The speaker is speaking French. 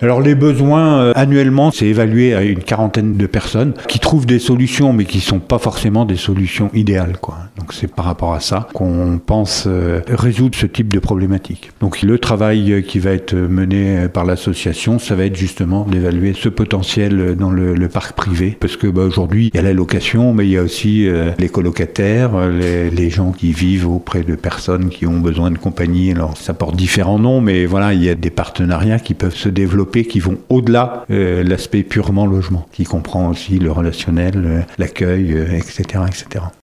Alors les besoins, annuellement, c'est évalué à une quarantaine de personnes qui trouvent des solutions, mais qui ne sont pas forcément des solutions idéales, quoi. Donc c'est par rapport à ça qu'on pense résoudre ce type de problématique. Donc le travail qui va être mené par l'association, ça va être justement d'évaluer ce potentiel dans le parc privé. Parce que aujourd'hui, il y a la location, mais il y a aussi les colocataires, les gens qui vivent auprès de personnes qui ont besoin de compagnie. Alors ça porte différents noms, mais voilà, il y a des partenariats qui peuvent se développer, qui vont au-delà l'aspect purement logement, qui comprend aussi le relationnel, l'accueil, etc., etc.